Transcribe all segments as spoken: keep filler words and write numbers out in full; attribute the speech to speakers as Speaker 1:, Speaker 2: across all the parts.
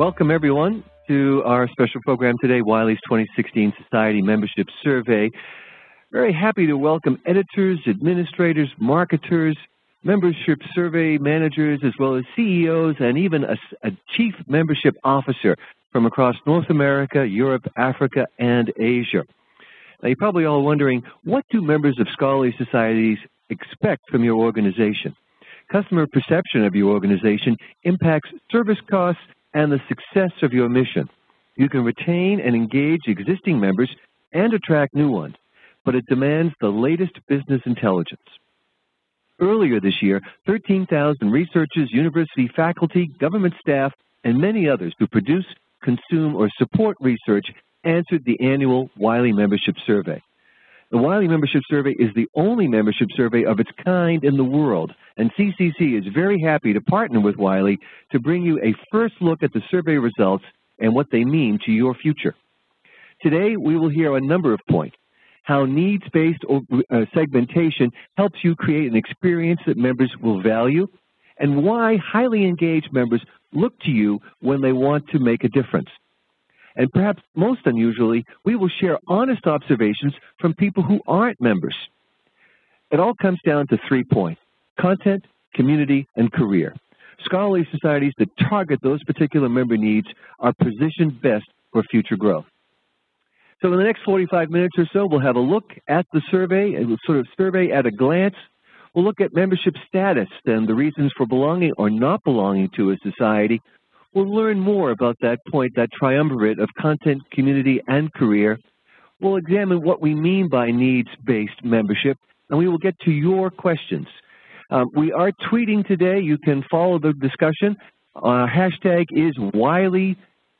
Speaker 1: Welcome, everyone, to our special program today, Wiley's twenty sixteen Society Membership Survey. Very happy to welcome editors, administrators, marketers, membership survey managers, as well as C E Os and even a, a chief membership officer from across North America, Europe, Africa, and Asia. Now, you're probably all wondering, what do members of scholarly societies expect from your organization? Customer perception of your organization impacts service costs and the success of your mission. You can retain and engage existing members and attract new ones, but it demands the latest business intelligence. Earlier this year, thirteen thousand researchers, university faculty, government staff, and many others who produce, consume, or support research answered the annual Wiley Membership Survey. The Wiley Membership Survey is the only membership survey of its kind in the world, and C C C is very happy to partner with Wiley to bring you a first look at the survey results and what they mean to your future. Today, we will hear a number of points: how needs-based segmentation helps you create an experience that members will value, and why highly engaged members look to you when they want to make a difference. And perhaps most unusually, we will share honest observations from people who aren't members. It all comes down to three points: content, community, and career. Scholarly societies that target those particular member needs are positioned best for future growth. So in the next forty-five minutes or so, we'll have a look at the survey, a sort of survey at a glance. We'll look at membership status and the reasons for belonging or not belonging to a society. We'll learn more about that point, that triumvirate of content, community, and career. We'll examine what we mean by needs-based membership, and we will get to your questions. Um, we are tweeting today. You can follow the discussion. Our hashtag is Wiley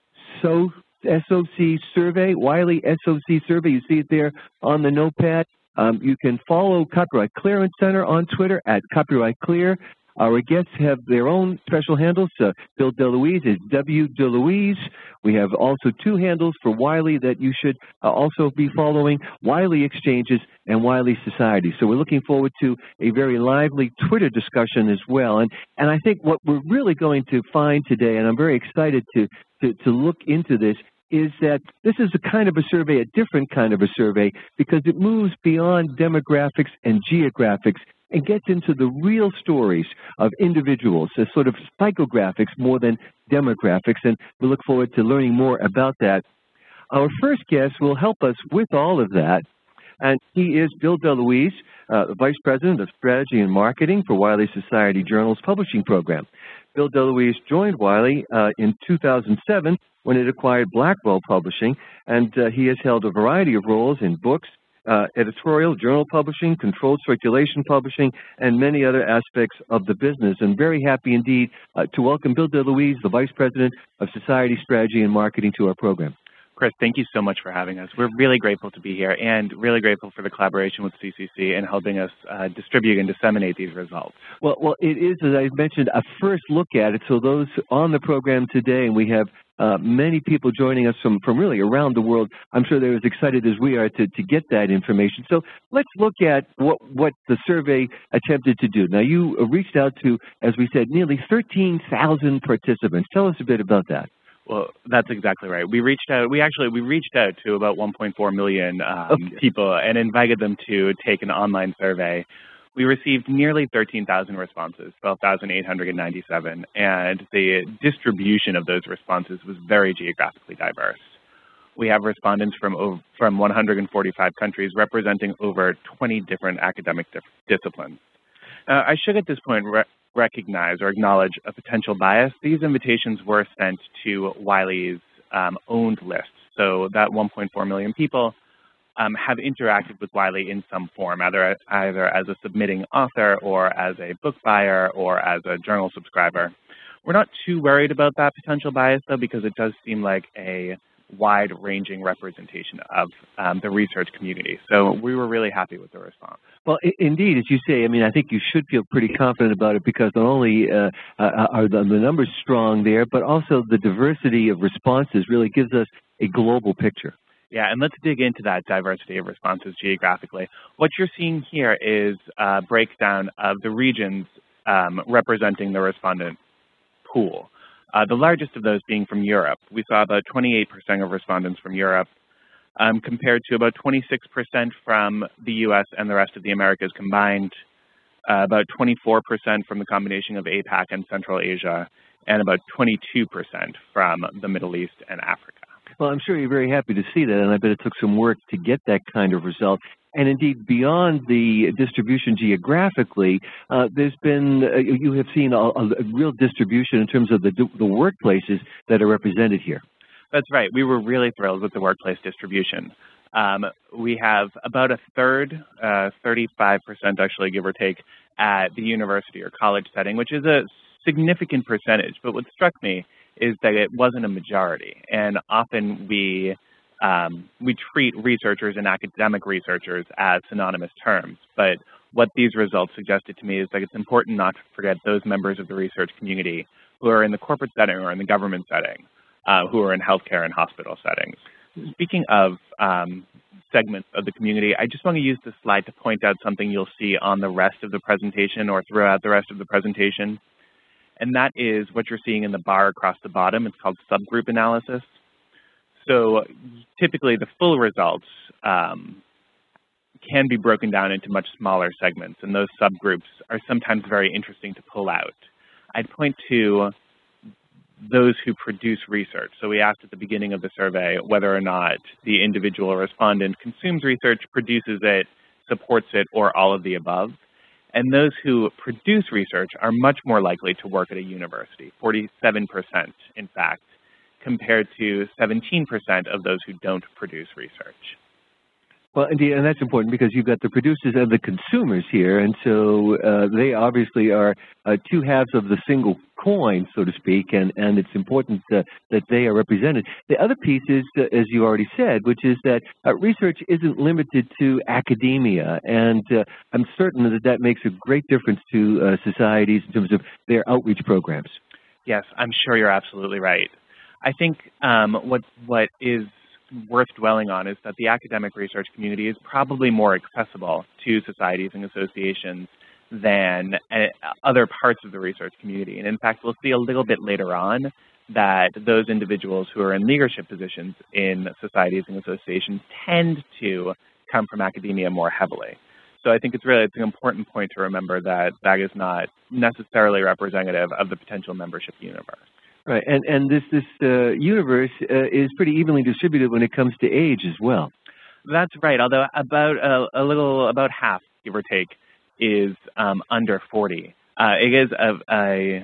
Speaker 1: So S O C Survey, Wiley S O C Survey. You see it there on the notepad. Um, you can follow Copyright Clearance Center on Twitter at Copyright Clear. Our guests have their own special handles. Uh, Bill DeLuise is W. DeLuise. We have also two handles for Wiley that you should uh, also be following: Wiley Exchanges and Wiley Society. So we're looking forward to a very lively Twitter discussion as well. And, and I think what we're really going to find today, and I'm very excited to, to, to look into this, is that this is a kind of a survey, a different kind of a survey, because it moves beyond demographics and geographics and gets into the real stories of individuals, a sort of psychographics more than demographics, and we look forward to learning more about that. Our first guest will help us with all of that, and he is Bill DeLuise, uh, the Vice President of Strategy and Marketing for Wiley Society Journal's publishing program. Bill DeLuise joined Wiley uh, in two thousand seven when it acquired Blackwell Publishing, and uh, he has held a variety of roles in books, Uh, editorial, journal publishing, controlled circulation publishing, and many other aspects of the business. And very happy indeed uh, to welcome Bill DeLuise, the Vice President of Society Strategy and Marketing, to our program.
Speaker 2: Chris, thank you so much for having us. We're really grateful to be here and really grateful for the collaboration with C C C and helping us uh, distribute and disseminate these results.
Speaker 1: Well, well, it is, as I mentioned, a first look at it. So those on the program today, and we have uh, many people joining us from, from really around the world, I'm sure they're as excited as we are to, to get that information. So let's look at what, what the survey attempted to do. Now, you reached out to, as we said, nearly thirteen thousand participants. Tell us a bit about that.
Speaker 2: Well, that's exactly right. We reached out, we actually, we reached out to about one point four million um,
Speaker 1: okay.
Speaker 2: people and invited them to take an online survey. We received nearly thirteen thousand responses, twelve thousand eight hundred ninety-seven, and the distribution of those responses was very geographically diverse. We have respondents from, over, from one hundred forty-five countries representing over twenty different academic disciplines. Uh, I should at this point re recognize or acknowledge a potential bias. These invitations were sent to Wiley's um, owned list. So that one point four million people um, have interacted with Wiley in some form, either, either as a submitting author or as a book buyer or as a journal subscriber. We're not too worried about that potential bias, though, because it does seem like a wide-ranging representation of um, the research community. So we were really happy with the response.
Speaker 1: Well, indeed, as you say, I mean, I think you should feel pretty confident about it because not only uh, are the, the numbers strong there, but also the diversity of responses really gives us a global picture.
Speaker 2: Yeah, and let's dig into that diversity of responses geographically. What you're seeing here is a breakdown of the regions um, representing the respondent pool. uh, the largest of those being from Europe. We saw about twenty-eight percent of respondents from Europe, um, compared to about twenty-six percent from the U S and the rest of the Americas combined, uh, about twenty-four percent from the combination of APAC and Central Asia, and about twenty-two percent from the Middle East and Africa.
Speaker 1: Well, I'm sure you're very happy to see that, and I bet it took some work to get that kind of result. And indeed, beyond the distribution geographically, uh, there's been, uh, you have seen a, a real distribution in terms of the, the workplaces that are represented here.
Speaker 2: That's right. We were really thrilled with the workplace distribution. Um, we have about a third, uh, thirty-five percent actually, give or take, at the university or college setting, which is a significant percentage. But what struck me is that it wasn't a majority. And often we um, we treat researchers and academic researchers as synonymous terms. But what these results suggested to me is that it's important not to forget those members of the research community who are in the corporate setting or in the government setting, uh, who are in healthcare and hospital settings. Speaking of um, segments of the community, I just want to use this slide to point out something you'll see on the rest of the presentation or throughout the rest of the presentation. And that is what you're seeing in the bar across the bottom. It's called subgroup analysis. So typically the full results um, can be broken down into much smaller segments, and those subgroups are sometimes very interesting to pull out. I'd point to those who produce research. So we asked at the beginning of the survey whether or not the individual respondent consumes research, produces it, supports it, or all of the above. And those who produce research are much more likely to work at a university, forty-seven percent in fact, compared to seventeen percent of those who don't produce research.
Speaker 1: Well, indeed, and that's important because you've got the producers and the consumers here, and so uh, they obviously are uh, two halves of the single coin, so to speak, and, and it's important uh, that they are represented. The other piece is, uh, as you already said, which is that uh, research isn't limited to academia, and uh, I'm certain that that makes a great difference to uh, societies in terms of their outreach programs.
Speaker 2: Yes, I'm sure you're absolutely right. I think um, what what is worth dwelling on is that the academic research community is probably more accessible to societies and associations than uh, other parts of the research community. And in fact, we'll see a little bit later on that those individuals who are in leadership positions in societies and associations tend to come from academia more heavily. So I think it's really it's an important point to remember that that is not necessarily representative of the potential membership universe.
Speaker 1: Right, and, and this, this uh, universe uh, is pretty evenly distributed when it comes to age as well.
Speaker 2: That's right, although about a, a little, about half, give or take, is um, under forty. Uh, it is a, a,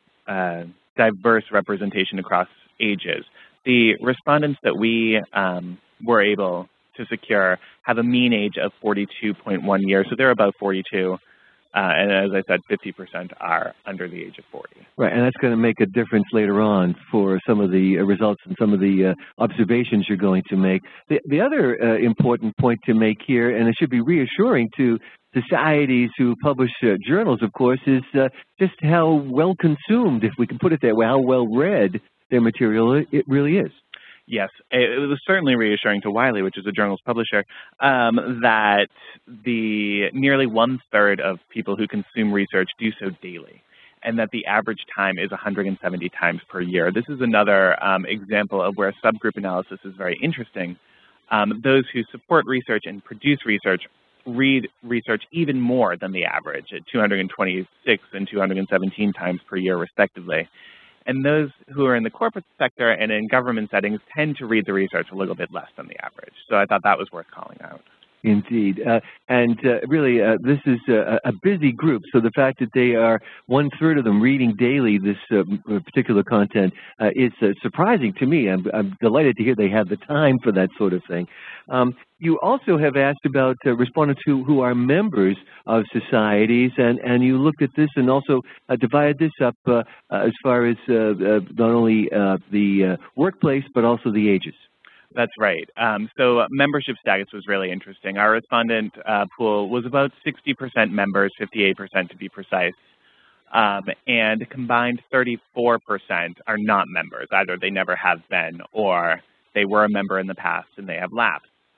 Speaker 2: a diverse representation across ages. The respondents that we um, were able to secure have a mean age of forty-two point one years, so they're about forty-two. Uh, and as I said, fifty percent are under the age of forty.
Speaker 1: Right, and that's going to make a difference later on for some of the uh, results and some of the uh, observations you're going to make. The, the other uh, important point to make here, and it should be reassuring to societies who publish uh, journals, of course, is uh, just how well consumed, if we can put it that way, how well read their material it really is.
Speaker 2: Yes, it was certainly reassuring to Wiley, which is a journal's publisher, um, that the nearly one-third of people who consume research do so daily, and that the average time is one hundred seventy times per year. This is another um, example of where subgroup analysis is very interesting. Um, those who support research and produce research read research even more than the average at two hundred twenty-six and two hundred seventeen times per year, respectively. And those who are in the corporate sector and in government settings tend to read the research a little bit less than the average. So I thought that was worth calling out.
Speaker 1: Indeed. Uh, and uh, really, uh, this is a, a busy group, so the fact that they are one-third of them reading daily this uh, particular content uh, is uh, surprising to me. I'm, I'm delighted to hear they have the time for that sort of thing. Um, you also have asked about uh, respondents who, who are members of societies, and, and you looked at this and also uh, divided this up uh, as far as uh, uh, not only uh, the uh, workplace, but also the ages.
Speaker 2: That's right. Um, so uh, membership status was really interesting. Our respondent uh, pool was about sixty percent members, fifty-eight percent to be precise, um, and combined thirty-four percent are not members. Either they never have been or they were a member in the past and they have lapsed.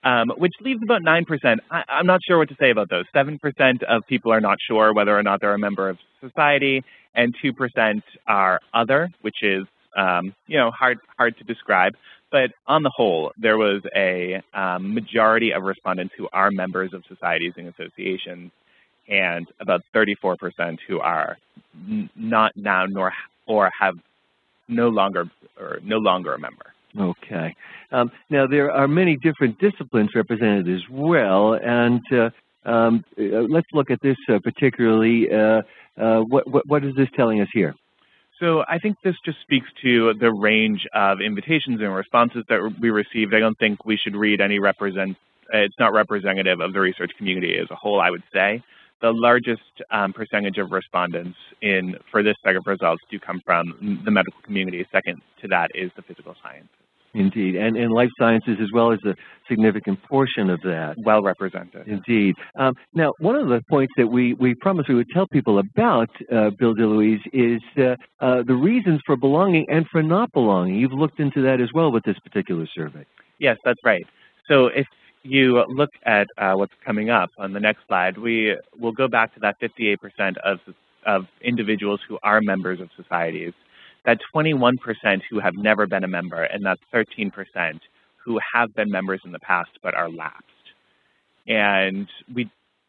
Speaker 2: um, which leaves about nine percent. I, I'm not sure what to say about those. seven percent of people are not sure whether or not they're a member of society, and two percent are other, which is, um, you know, hard, hard to describe. But on the whole, there was a um, majority of respondents who are members of societies and associations, and about thirty-four percent who are n not now nor or have no longer or no longer a member.
Speaker 1: Okay. Um, now there are many different disciplines represented as well, and uh, um, uh, let's look at this uh, particularly. Uh, uh, what, what what is this telling us here?
Speaker 2: So I think this just speaks to the range of invitations and responses that we received. I don't think we should read any represent. It's not representative of the research community as a whole, I would say. The largest um, percentage of respondents in for this set of results do come from the medical community. Second to that is the physical sciences.
Speaker 1: Indeed, and, and life sciences as well as a significant portion of that.
Speaker 2: Well represented.
Speaker 1: Indeed. Um, now, one of the points that we, we promised we would tell people about, uh, Bill DeLuise, is uh, uh, the reasons for belonging and for not belonging. You've looked into that as well with this particular survey.
Speaker 2: Yes, that's right. So if you look at uh, what's coming up on the next slide, we will go back to that fifty-eight percent of, of individuals who are members of societies, that twenty-one percent who have never been a member, and that thirteen percent who have been members in the past but are lapsed. And we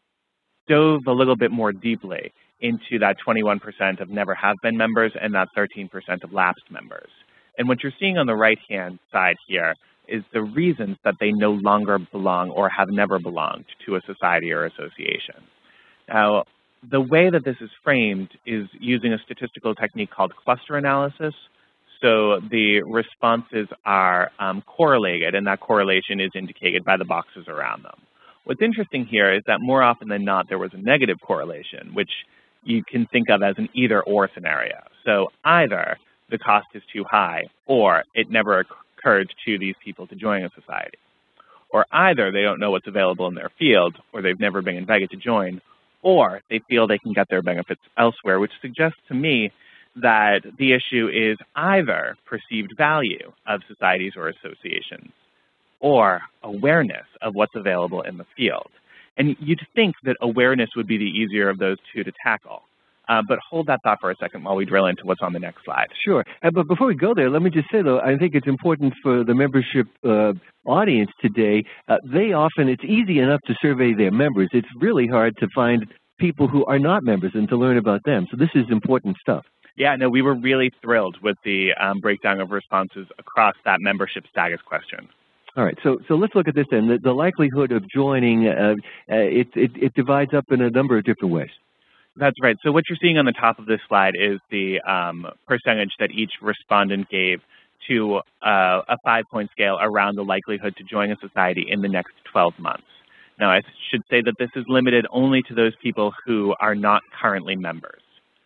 Speaker 2: dove a little bit more deeply into that twenty-one percent of never have been members and that thirteen percent of lapsed members. And what you're seeing on the right-hand side here is the reasons that they no longer belong or have never belonged to a society or association. Now, the way that this is framed is using a statistical technique called cluster analysis. So the responses are um, correlated, and that correlation is indicated by the boxes around them. What's interesting here is that more often than not, there was a negative correlation, which you can think of as an either-or scenario. So either the cost is too high, or it never occurred to these people to join a society. Or either they don't know what's available in their field, or they've never been invited to join, or they feel they can get their benefits elsewhere, which suggests to me that the issue is either perceived value of societies or associations, or awareness of what's available in the field. And you'd think that awareness would be the easier of those two to tackle. Uh, but hold that thought for a second while we drill into what's on the next slide.
Speaker 1: Sure. Uh, but before we go there, let me just say, though, I think it's important for the membership uh, audience today. Uh, they often, it's easy enough to survey their members. It's really hard to find people who are not members and to learn about them. So this is important stuff.
Speaker 2: Yeah, no, we were really thrilled with the um, breakdown of responses across that membership status question.
Speaker 1: All right, so so let's look at this then. The, the likelihood of joining, uh, uh, it, it, it divides up in a number of different ways.
Speaker 2: That's right. So what you're seeing on the top of this slide is the um, percentage that each respondent gave to uh, a five-point scale around the likelihood to join a society in the next twelve months. Now, I should say that this is limited only to those people who are not currently members.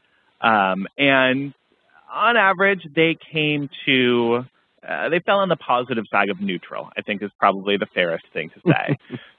Speaker 2: Um, and on average, they came to, uh, they fell on the positive side of neutral, I think is probably the fairest thing to say.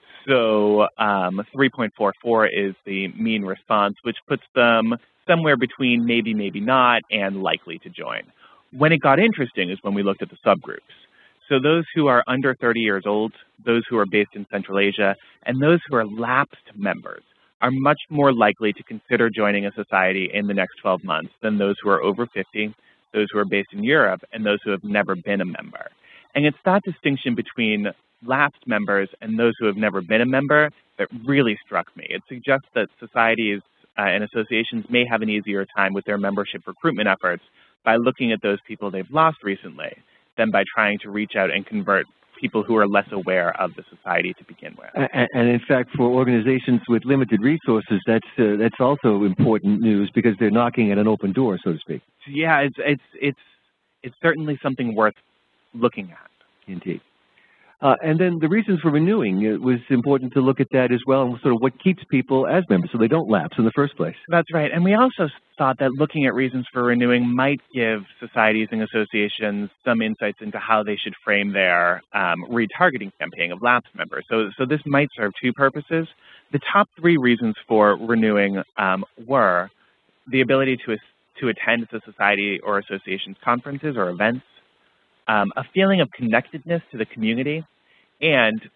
Speaker 2: So um, three point four four is the mean response, which puts them somewhere between maybe, maybe not, and likely to join. When it got interesting is when we looked at the subgroups. So those who are under thirty years old, those who are based in Central Asia, and those who are lapsed members are much more likely to consider joining a society in the next twelve months than those who are over fifty, those who are based in Europe, and those who have never been a member. And it's that distinction between lapsed members and those who have never been a member that really struck me. It suggests that societies uh, and associations may have an easier time with their membership recruitment efforts by looking at those people they've lost recently than by trying to reach out and convert people who are less aware of the society to begin with.
Speaker 1: And, and in fact, for organizations with limited resources, that's uh, that's also important news because they're knocking at an open door, so to speak.
Speaker 2: Yeah, it's it's it's it's certainly something worth looking at.
Speaker 1: Indeed. Uh, and then the reasons for renewing, it was important to look at that as well, and sort of what keeps people as members so they don't lapse in the first place.
Speaker 2: That's right. And we also thought that looking at reasons for renewing might give societies and associations some insights into how they should frame their um, retargeting campaign of lapsed members. So, so this might serve two purposes. The top three reasons for renewing um, were the ability to, to attend the society or association's conferences or events, Um, a feeling of connectedness to the community, and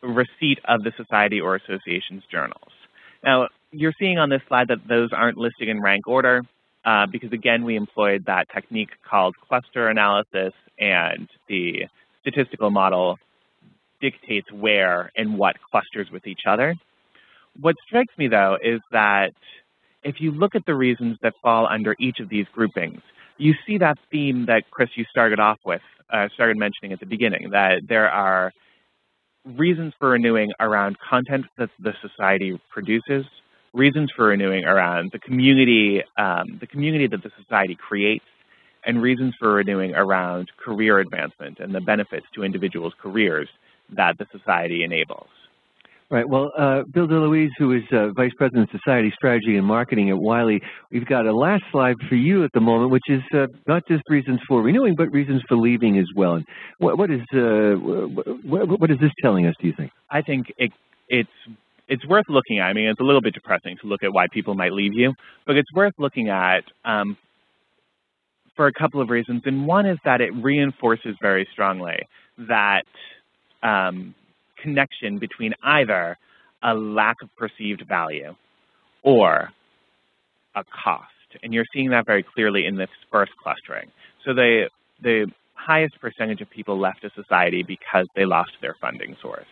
Speaker 2: receipt of the society or association's journals. Now, you're seeing on this slide that those aren't listed in rank order uh, because, again, we employed that technique called cluster analysis, and the statistical model dictates where and what clusters with each other. What strikes me, though, is that if you look at the reasons that fall under each of these groupings, you see that theme that, Chris, you started off with, uh, started mentioning at the beginning, that there are reasons for renewing around content that the society produces, reasons for renewing around the community, um, the community that the society creates, and reasons for renewing around career advancement and the benefits to individuals' careers that the society enables.
Speaker 1: Right. Well, uh, Bill DeLuise, who is uh, Vice President of Society Strategy and Marketing at Wiley, we've got a last slide for you at the moment, which is uh, not just reasons for renewing, but reasons for leaving as well. And what, what is uh, what, what is this telling us, do you think?
Speaker 2: I think it, it's it's worth looking at. I mean, it's a little bit depressing to look at why people might leave you, but it's worth looking at um, for a couple of reasons. And one is that it reinforces very strongly that um, connection between either a lack of perceived value or a cost. And you're seeing that very clearly in this first clustering. So the, the highest percentage of people left a society because they lost their funding source.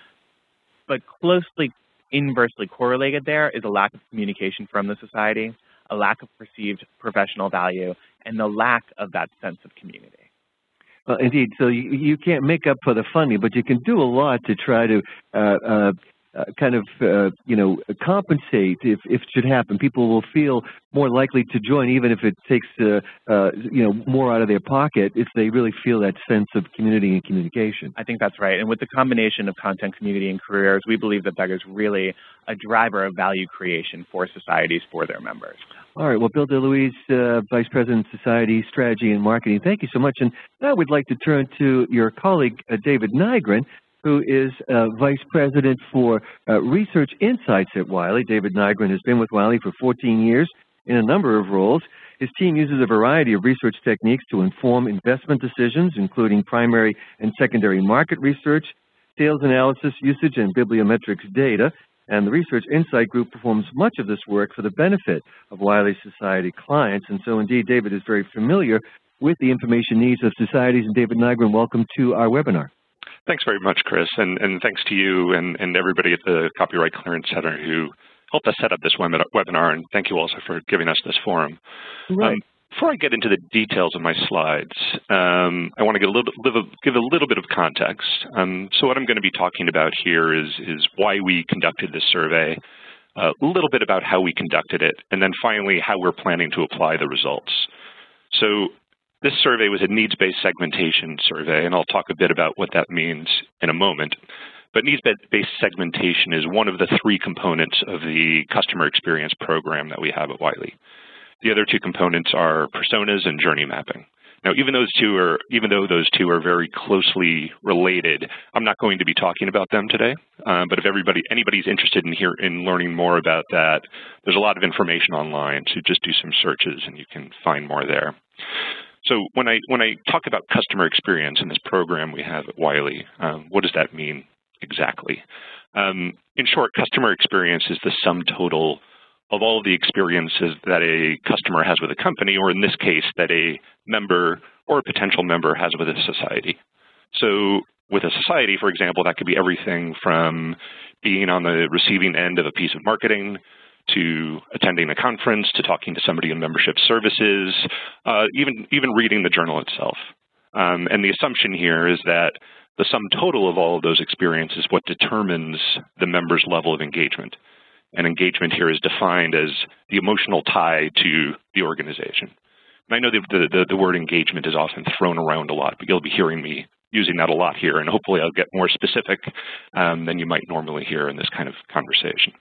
Speaker 2: But closely inversely correlated there is a lack of communication from the society, a lack of perceived professional value, and the lack of that sense of community.
Speaker 1: Well, indeed. So you, you can't make up for the funding, but you can do a lot to try to uh, uh, uh, kind of, uh, you know, compensate if, if it should happen. People will feel more likely to join, even if it takes, uh, uh, you know, more out of their pocket, if they really feel that sense of community and communication.
Speaker 2: I think that's right. And with the combination of content, community, and careers, we believe that that is really a driver of value creation for societies for their members.
Speaker 1: All right. Well, Bill DeLuise, uh, Vice President of Society Strategy and Marketing, thank you so much. And now we'd like to turn to your colleague, uh, David Nygren, who is uh, Vice President for uh, Research Insights at Wiley. David Nygren has been with Wiley for fourteen years in a number of roles. His team uses a variety of research techniques to inform investment decisions, including primary and secondary market research, sales analysis, usage, and bibliometrics data. And the Research Insight Group performs much of this work for the benefit of Wiley Society clients. And so, indeed, David is very familiar with the information needs of societies. And David Nygren, welcome to our webinar.
Speaker 3: Thanks very much, Chris, and, and thanks to you and, and everybody at the Copyright Clearance Center who helped us set up this webinar, and thank you also for giving us this forum.
Speaker 1: Right.
Speaker 3: Um, before I get into the details of my slides, um, I want to get a little, give a little bit of context. Um, so what I'm going to be talking about here is, is why we conducted this survey, a little bit about how we conducted it, and then finally how we're planning to apply the results. So this survey was a needs-based segmentation survey, and I'll talk a bit about what that means in a moment. But needs-based segmentation is one of the three components of the customer experience program that we have at Wiley. The other two components are personas and journey mapping. Now, even those two are, even though those two are very closely related, I'm not going to be talking about them today. Um, but if everybody, anybody's interested in here in learning more about that, there's a lot of information online. So just do some searches, and you can find more there. So when I when I talk about customer experience in this program we have at Wiley, um, what does that mean exactly? Um, in short, customer experience is the sum total of all of the experiences that a customer has with a company, or in this case, that a member or a potential member has with a society. So with a society, for example, that could be everything from being on the receiving end of a piece of marketing, to attending a conference, to talking to somebody in membership services, uh, even, even reading the journal itself. Um, and the assumption here is that the sum total of all of those experiences is what determines the member's level of engagement. And engagement here is defined as the emotional tie to the organization. And I know the, the, the word engagement is often thrown around a lot, but you'll be hearing me using that a lot here, and hopefully I'll get more specific um, than you might normally hear in this kind of conversation.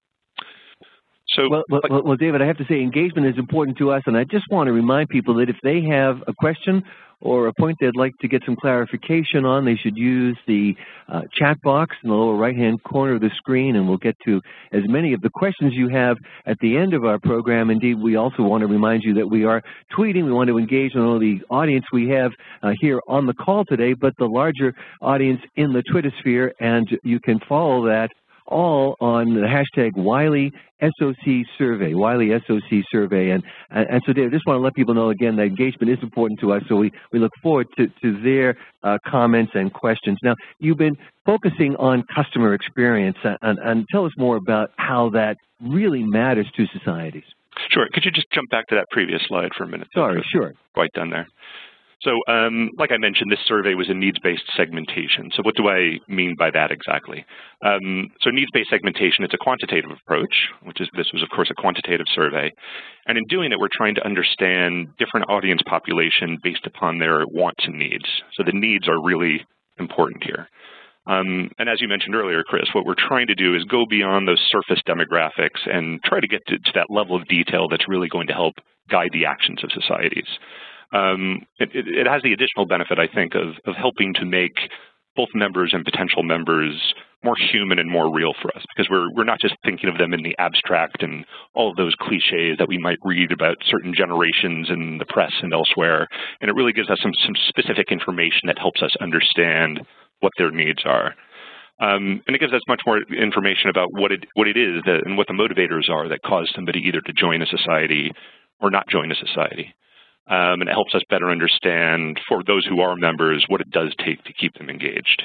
Speaker 3: So,
Speaker 1: well, well, well, David, I have to say engagement is important to us, and I just want to remind people that if they have a question or a point they'd like to get some clarification on, they should use the uh, chat box in the lower right-hand corner of the screen, and we'll get to as many of the questions you have at the end of our program. Indeed, we also want to remind you that we are tweeting. We want to engage not only the audience we have uh, here on the call today, but the larger audience in the Twitter sphere, and you can follow that all on the hashtag Wiley S O C survey, Wiley S O C survey. And, and so, Dave, I just want to let people know again that engagement is important to us, so we, we look forward to, to their uh, comments and questions. Now, you've been focusing on customer experience, and, and tell us more about how that really matters to societies.
Speaker 3: Sure. Could you just jump back to that previous slide for a minute?
Speaker 1: Sorry, sure.
Speaker 3: Quite done there. So um, like I mentioned, this survey was a needs-based segmentation. So what do I mean by that exactly? Um, so needs-based segmentation, it's a quantitative approach, which is, this was of course a quantitative survey. And in doing it, we're trying to understand different audience population based upon their wants and needs. So the needs are really important here. Um, and as you mentioned earlier, Chris, what we're trying to do is go beyond those surface demographics and try to get to, to that level of detail that's really going to help guide the actions of societies. Um, it, it has the additional benefit, I think, of, of helping to make both members and potential members more human and more real for us, because we're, we're not just thinking of them in the abstract and all of those cliches that we might read about certain generations in the press and elsewhere. And it really gives us some, some specific information that helps us understand what their needs are. Um, and it gives us much more information about what it, what it is that, and what the motivators are that cause somebody either to join a society or not join a society. Um, and it helps us better understand, for those who are members, what it does take to keep them engaged.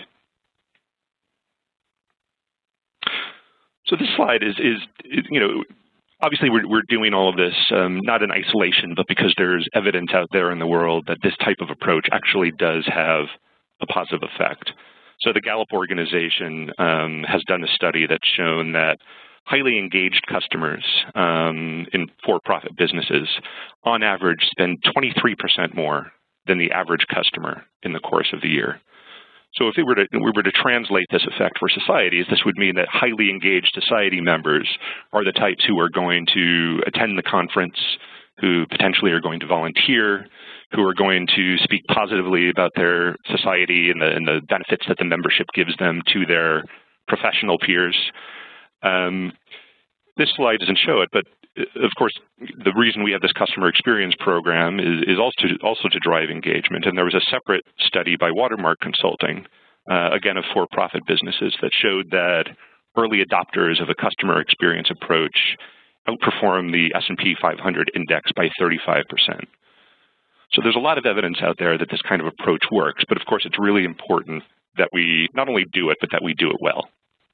Speaker 3: So this slide is, is you know, obviously we're, we're doing all of this um, not in isolation, but because there's evidence out there in the world that this type of approach actually does have a positive effect. So the Gallup organization um, has done a study that's shown that highly engaged customers um, in for-profit businesses, on average, spend twenty-three percent more than the average customer in the course of the year. So if we were to, we were to translate this effect for societies, this would mean that highly engaged society members are the types who are going to attend the conference, who potentially are going to volunteer, who are going to speak positively about their society and the, and the benefits that the membership gives them to their professional peers. Um, this slide doesn't show it, but of course, the reason we have this customer experience program is, is also, to, also to drive engagement. And there was a separate study by Watermark Consulting, uh, again, of for-profit businesses, that showed that early adopters of a customer experience approach outperform the S and P five hundred index by thirty-five percent. So there's a lot of evidence out there that this kind of approach works, but of course, it's really important that we not only do it, but that we do it well.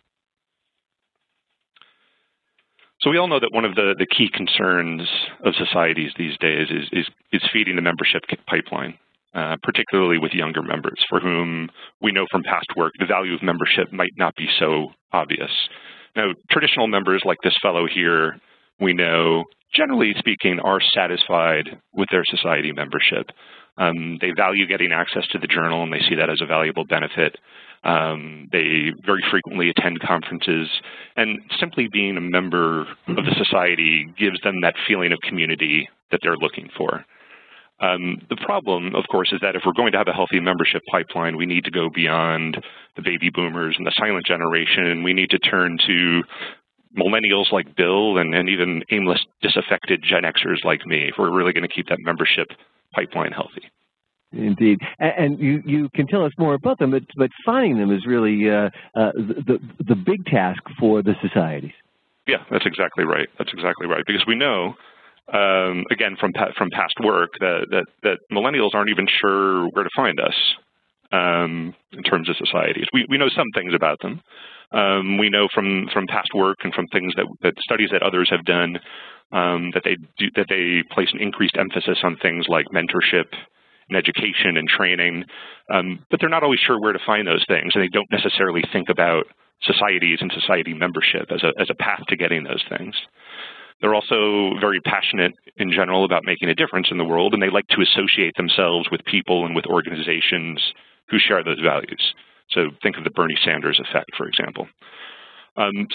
Speaker 3: So we all know that one of the, the key concerns of societies these days is, is, is feeding the membership pipeline, uh, particularly with younger members, for whom we know from past work the value of membership might not be so obvious. Now, traditional members like this fellow here, we know, generally speaking, are satisfied with their society membership. Um, they value getting access to the journal, and they see that as a valuable benefit. Um, they very frequently attend conferences, and simply being a member of the society gives them that feeling of community that they're looking for. Um, the problem, of course, is that if we're going to have a healthy membership pipeline, we need to go beyond the baby boomers and the silent generation, and we need to turn to millennials like Bill and, and even aimless, disaffected Gen Xers like me if we're really going to keep that membership pipeline healthy.
Speaker 1: Indeed. And you, you can tell us more about them, but, but finding them is really uh, uh, the, the big task for the societies.
Speaker 3: Yeah, that's exactly right. That's exactly right. Because we know, um, again, from, from past work, that, that, that millennials aren't even sure where to find us um, in terms of societies. We, we know some things about them. Um, we know from, from past work and from things that, that studies that others have done um, that they do, that they place an increased emphasis on things like mentorship and education and training, um, but they're not always sure where to find those things, and they don't necessarily think about societies and society membership as a, as a path to getting those things. They're also very passionate in general about making a difference in the world, and they like to associate themselves with people and with organizations who share those values. So think of the Bernie Sanders effect, for example. Um, so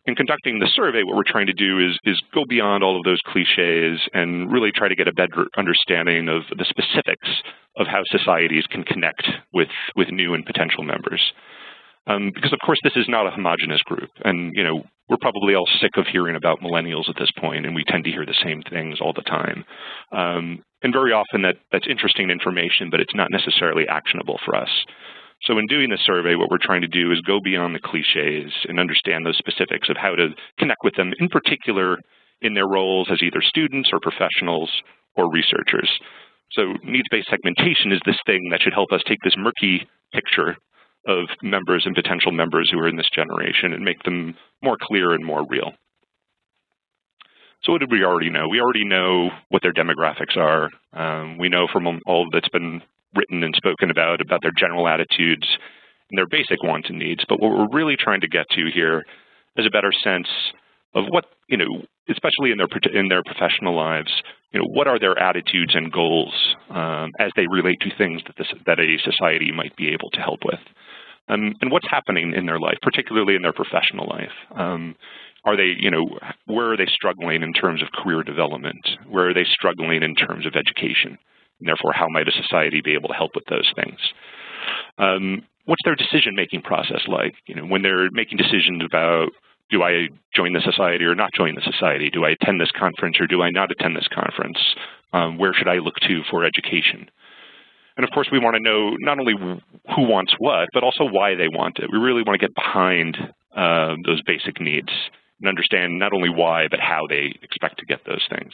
Speaker 3: in conducting the survey, what we're trying to do is, is go beyond all of those cliches and really try to get a better understanding of the specifics of how societies can connect with, with new and potential members. Um, because, of course, this is not a homogenous group. And, you know, we're probably all sick of hearing about millennials at this point, and we tend to hear the same things all the time. Um, and very often that, that's interesting information, but it's not necessarily actionable for us. So in doing this survey, what we're trying to do is go beyond the cliches and understand those specifics of how to connect with them, in particular in their roles as either students or professionals or researchers. So needs-based segmentation is this thing that should help us take this murky picture of members and potential members who are in this generation and make them more clear and more real. So what did we already know? We already know what their demographics are. Um, we know from all that's been written and spoken about, about their general attitudes and their basic wants and needs. But what we're really trying to get to here is a better sense of what, you know, especially in their in their professional lives, you know, what are their attitudes and goals um, as they relate to things that, this, that a society might be able to help with. Um, and what's happening in their life, particularly in their professional life. Um, are they, you know, where are they struggling in terms of career development? Where are they struggling in terms of education? And therefore, how might a society be able to help with those things? Um, what's their decision-making process like? You know, when they're making decisions about, do I join the society or not join the society? Do I attend this conference or do I not attend this conference? Um, where should I look to for education? And of course, we want to know not only who wants what, but also why they want it. We really want to get behind uh, those basic needs and understand not only why, but how they expect to get those things.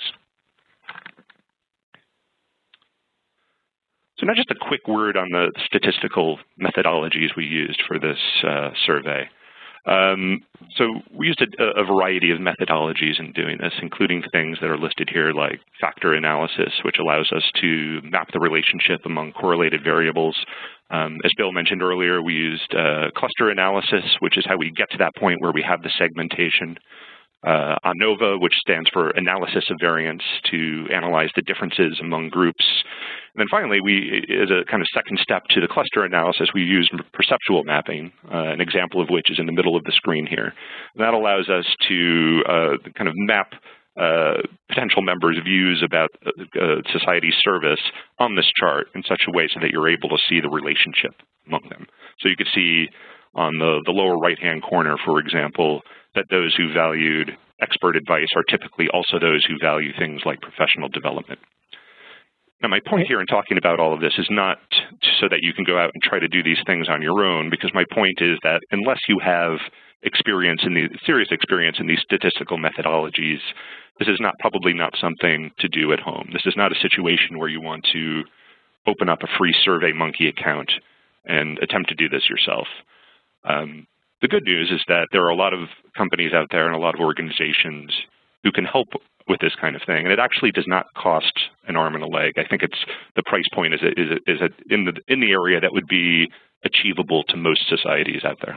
Speaker 3: So now just a quick word on the statistical methodologies we used for this uh, survey. Um, so we used a, a variety of methodologies in doing this, including things that are listed here like factor analysis, which allows us to map the relationship among correlated variables. Um, as Bill mentioned earlier, we used uh, cluster analysis, which is how we get to that point where we have the segmentation. Uh, ANOVA, which stands for analysis of variance, to analyze the differences among groups. And then finally, we, as a kind of second step to the cluster analysis, we use perceptual mapping, uh, an example of which is in the middle of the screen here. And that allows us to uh, kind of map uh, potential members' views about uh, society's service on this chart in such a way so that you're able to see the relationship among them. So you could see on the, the lower right-hand corner, for example, that those who valued expert advice are typically also those who value things like professional development. Now, my point here in talking about all of this is not so that you can go out and try to do these things on your own, because my point is that unless you have experience in the serious experience in these statistical methodologies, this is not probably not something to do at home. This is not a situation where you want to open up a free SurveyMonkey account and attempt to do this yourself. Um, The good news is that there are a lot of companies out there and a lot of organizations who can help with this kind of thing, and it actually does not cost an arm and a leg. I think it's the price point is is is in the in the area that would be achievable to most societies out there.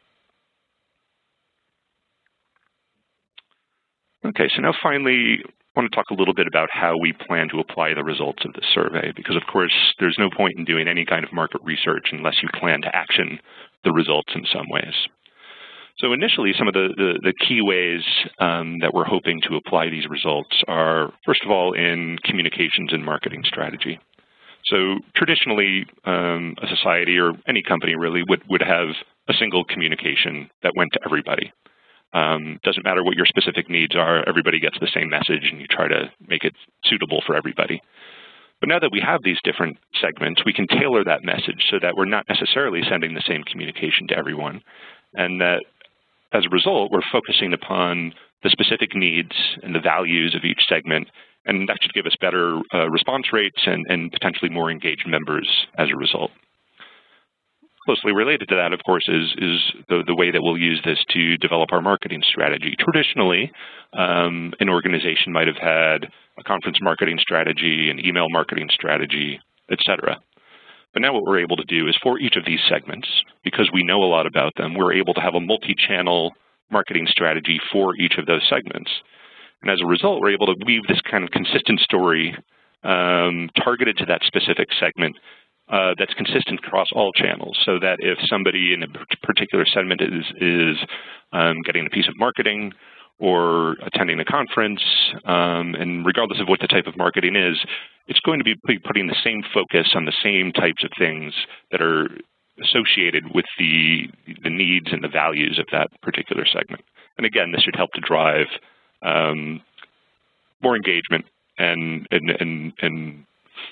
Speaker 3: Okay, so now finally, I want to talk a little bit about how we plan to apply the results of this survey, because of course there's no point in doing any kind of market research unless you plan to action the results in some ways. So initially, some of the, the, the key ways um, that we're hoping to apply these results are, first of all, in communications and marketing strategy. So traditionally, um, a society or any company really would, would have a single communication that went to everybody. Um, doesn't matter what your specific needs are, everybody gets the same message and you try to make it suitable for everybody. But now that we have these different segments, we can tailor that message so that we're not necessarily sending the same communication to everyone. And that as a result, we're focusing upon the specific needs and the values of each segment. And that should give us better uh, response rates and, and potentially more engaged members as a result. Closely related to that, of course, is, is the, the way that we'll use this to develop our marketing strategy. Traditionally, um, an organization might have had a conference marketing strategy, an email marketing strategy, et cetera. But now what we're able to do is for each of these segments, because we know a lot about them, we're able to have a multi-channel marketing strategy for each of those segments. And as a result, we're able to weave this kind of consistent story um, targeted to that specific segment uh, that's consistent across all channels, so that if somebody in a particular segment is, is um, getting a piece of marketing or attending a conference, um, and regardless of what the type of marketing is, it's going to be putting the same focus on the same types of things that are associated with the, the needs and the values of that particular segment. And again, this should help to drive um, more engagement and, and, and, and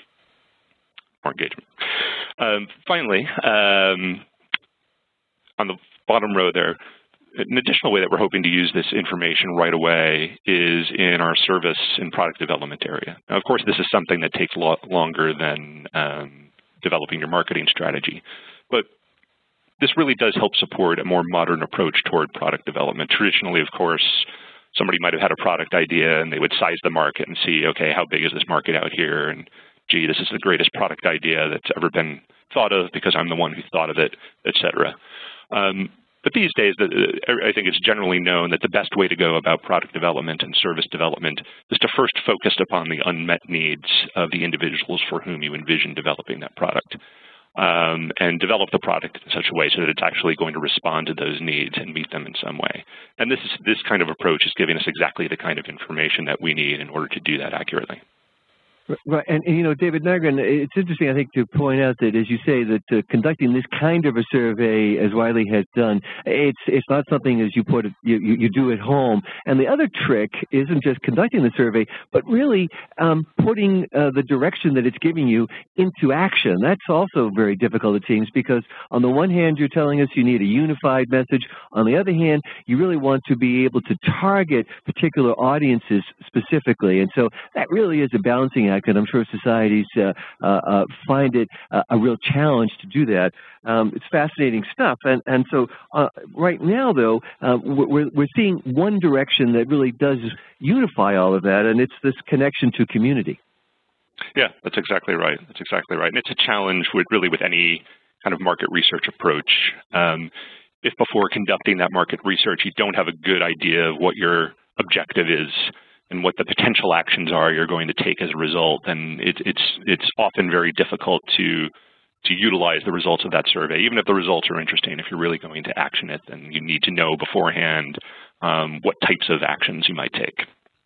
Speaker 3: more engagement. Um, finally, um, on the bottom row there, an additional way that we're hoping to use this information right away is in our service and product development area. Now, of course, this is something that takes a lot longer than um, developing your marketing strategy, but this really does help support a more modern approach toward product development. Traditionally, of course, somebody might have had a product idea and they would size the market and see, okay, how big is this market out here? And gee, this is the greatest product idea that's ever been thought of because I'm the one who thought of it, et cetera. Um, But these days, I think it's generally known that the best way to go about product development and service development is to first focus upon the unmet needs of the individuals for whom you envision developing that product, um, and develop the product in such a way so that it's actually going to respond to those needs and meet them in some way. And this is, this kind of approach is giving us exactly the kind of information that we need in order to do that accurately.
Speaker 1: Right, and, and you know, David Nygren, it's interesting, I think, to point out that, as you say, that uh, conducting this kind of a survey, as Wiley has done, it's it's not something, as you put it, you, you, you do at home. And the other trick isn't just conducting the survey, but really um, putting uh, the direction that it's giving you into action. That's also very difficult, it seems, because on the one hand, you're telling us you need a unified message. On the other hand, you really want to be able to target particular audiences specifically. And so that really is a balancing act. And I'm sure societies uh, uh, uh, find it uh, a real challenge to do that. Um, it's fascinating stuff. And, and so uh, right now, though, uh, we're, we're seeing one direction that really does unify all of that, and it's this connection to community.
Speaker 3: Yeah, that's exactly right. That's exactly right. And it's a challenge with really with any kind of market research approach. Um, if before conducting that market research, you don't have a good idea of what your objective is and what the potential actions are you're going to take as a result, then it, it's it's often very difficult to to utilize the results of that survey. Even if the results are interesting, if you're really going to action it, then you need to know beforehand um, what types of actions you might take.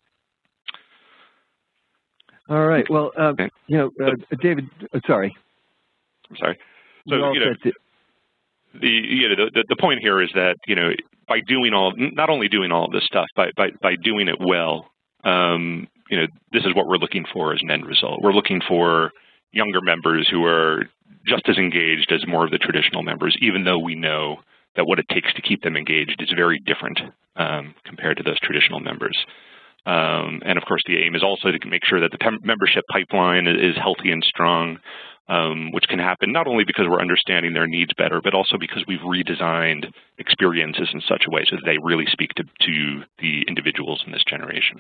Speaker 1: All right. Well, uh, okay. you know, uh, David, uh, sorry.
Speaker 3: I'm sorry. So, you know, the, you know, the, the point here is that, you know, by doing all, not only doing all of this stuff, by, by, by doing it well, Um, you know, this is what we're looking for as an end result. We're looking for younger members who are just as engaged as more of the traditional members, even though we know that what it takes to keep them engaged is very different um, compared to those traditional members. Um, and of course, the aim is also to make sure that the membership pipeline is healthy and strong, um, which can happen not only because we're understanding their needs better, but also because we've redesigned experiences in such a way so that they really speak to, to the individuals in this generation.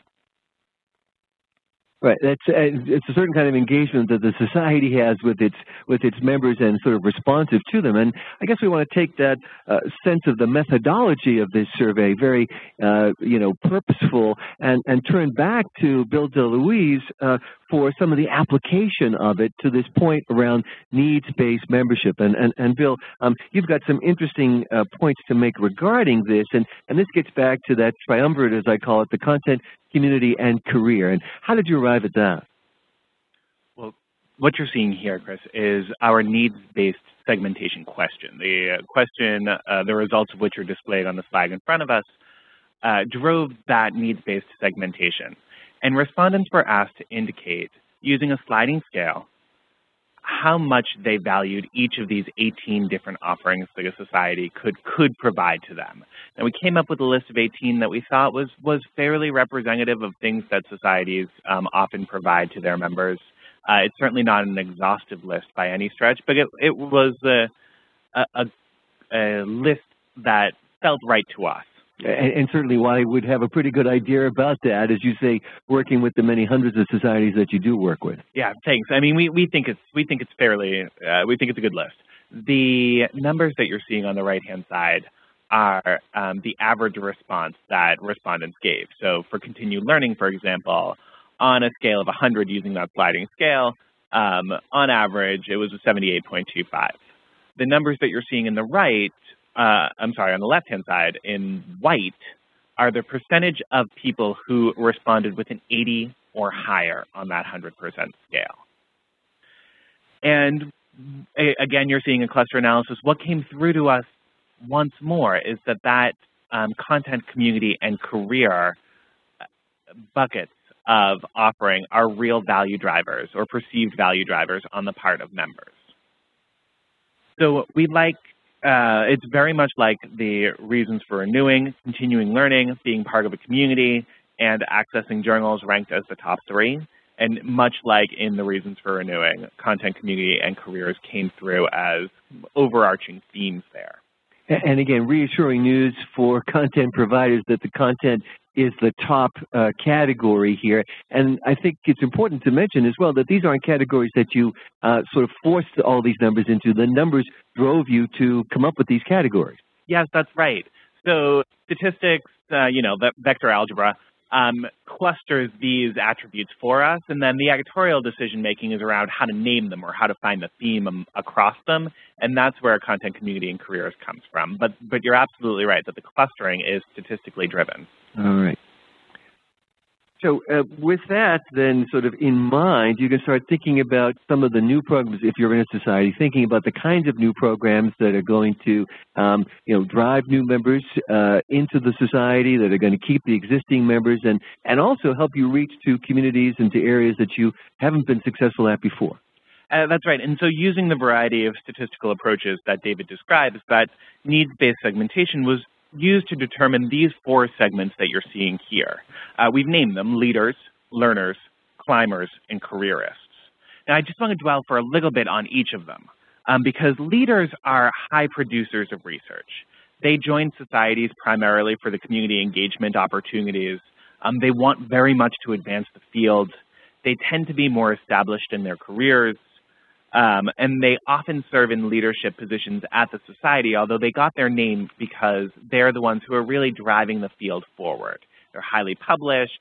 Speaker 1: Right. That's uh, it's a certain kind of engagement that the society has with its with its members and sort of responsive to them. And I guess we want to take that uh, sense of the methodology of this survey, very uh, you know purposeful, and and turn back to Bill DeLuise uh, for some of the application of it to this point around needs-based membership. And and and Bill, um, you've got some interesting uh, points to make regarding this, and and this gets back to that triumvirate, as I call it, the content, community, and career. And how did you arrive at that?
Speaker 2: Well, what you're seeing here, Chris, is our needs-based segmentation question. The uh, question, uh, the results of which are displayed on the slide in front of us, uh, drove that needs-based segmentation. And respondents were asked to indicate, using a sliding scale, how much they valued each of these eighteen different offerings that a society could could provide to them. And we came up with a list of eighteen that we thought was was fairly representative of things that societies um, often provide to their members. Uh, it's certainly not an exhaustive list by any stretch, but it, it was a, a, a list that felt right to us.
Speaker 1: And, and certainly Wiley would have a pretty good idea about that, as you say, working with the many hundreds of societies that you do work with.
Speaker 2: Yeah, thanks. I mean, we, we think it's we think it's fairly uh, we think it's a good list. The numbers that you're seeing on the right-hand side are um, the average response that respondents gave. So for continued learning, for example, on a scale of one hundred using that sliding scale, um, on average, it was a seventy-eight point two five. The numbers that you're seeing in the right, uh, I'm sorry, on the left-hand side in white, are the percentage of people who responded with an eighty or higher on that one hundred percent scale. And again, you're seeing a cluster analysis. What came through to us once more is that that um, content, community, and career buckets of offering are real value drivers or perceived value drivers on the part of members. So we like, uh, it's very much like the reasons for renewing, continuing learning, being part of a community, and accessing journals ranked as the top three. And much like in the reasons for renewing, content, community, and careers came through as overarching themes there.
Speaker 1: And again, reassuring news for content providers that the content is the top uh, category here. And I think it's important to mention as well that these aren't categories that you uh, sort of forced all these numbers into. The numbers drove you to come up with these categories.
Speaker 2: Yes, that's right. So statistics, uh, you know, vector algebra, Um, clusters these attributes for us, and then the editorial decision-making is around how to name them or how to find the theme um, across them, and that's where content, community, and careers comes from. But, but you're absolutely right that the clustering is statistically driven.
Speaker 1: All right. So uh, with that, then, sort of in mind, you can start thinking about some of the new programs, if you're in a society, thinking about the kinds of new programs that are going to, um, you know, drive new members uh, into the society, that are going to keep the existing members, and, and also help you reach to communities and to areas that you haven't been successful at before.
Speaker 2: Uh, that's right. And so using the variety of statistical approaches that David describes, that needs-based segmentation was used to determine these four segments that you're seeing here. Uh, we've named them leaders, learners, climbers, and careerists. Now, I just want to dwell for a little bit on each of them, um, because leaders are high producers of research. They join societies primarily for the community engagement opportunities. Um, they want very much to advance the field. They tend to be more established in their careers. Um, and they often serve in leadership positions at the society, although they got their name because they're the ones who are really driving the field forward. They're highly published.